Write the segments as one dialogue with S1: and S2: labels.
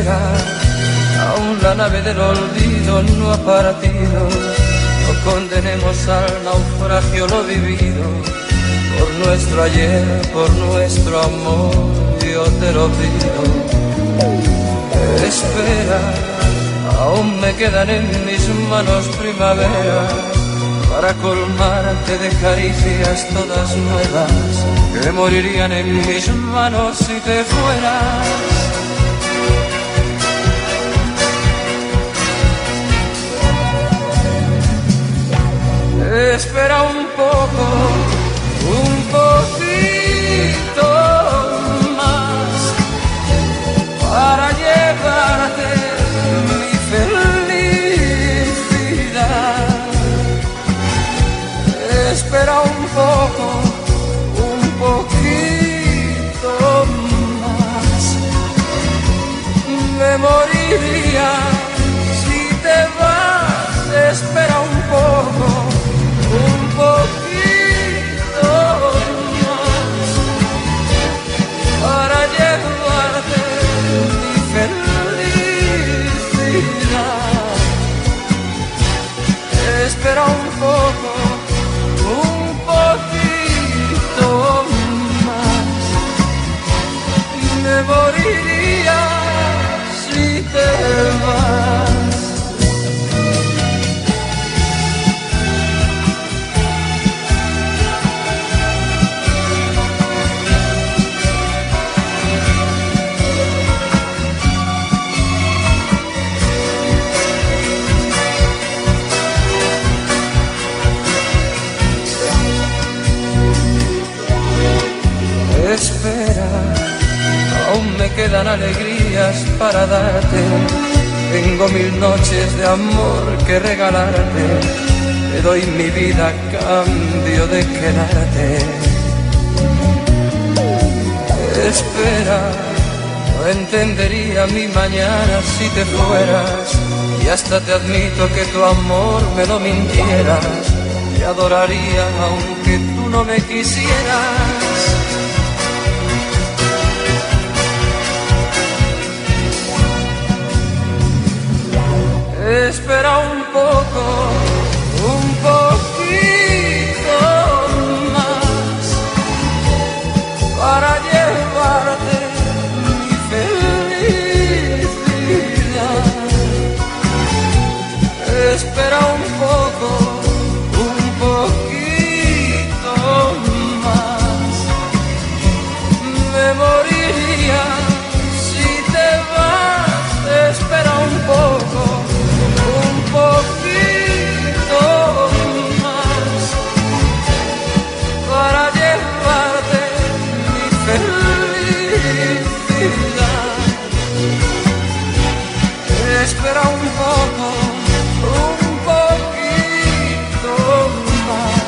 S1: espera, aún la nave del olvido no ha partido. No condenemos al naufragio lo vivido, por nuestro ayer, por nuestro amor, yo te lo pido. Espera, aún me quedan en mis manos primaveras para colmarte de caricias todas nuevas que morirían en mis manos si te fueras. Espera un poco, un poquito más para llevarte mi felicidad. Espera un poco, un poquito más. Me moriría si te vas. Espera un poco, un poquito más para llevarte mi felicidad. Espera un poco, un poquito más. Me moriría si te vas. Espera, aún me quedan alegrías para darte. Tengo 1000 noches de amor que regalarte. Te doy mi vida a cambio de quedarte. Espera, no entendería mi mañana si te fueras. Y hasta te admito que tu amor me lo mintieras. Te adoraría aunque tú no me quisieras. Espera un poco, un poquito más para llevarte mi felicidad. Espera un poco, un poquito más. Me moriría si te vas. Espera un poco, un poquito más para llevarte mi felicidad. Espera un poco, un poquito más.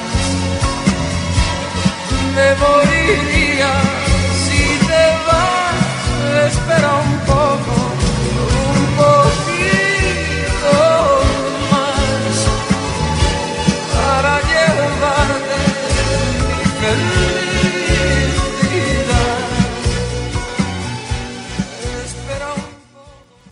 S1: Me moriría si te vas. Espera un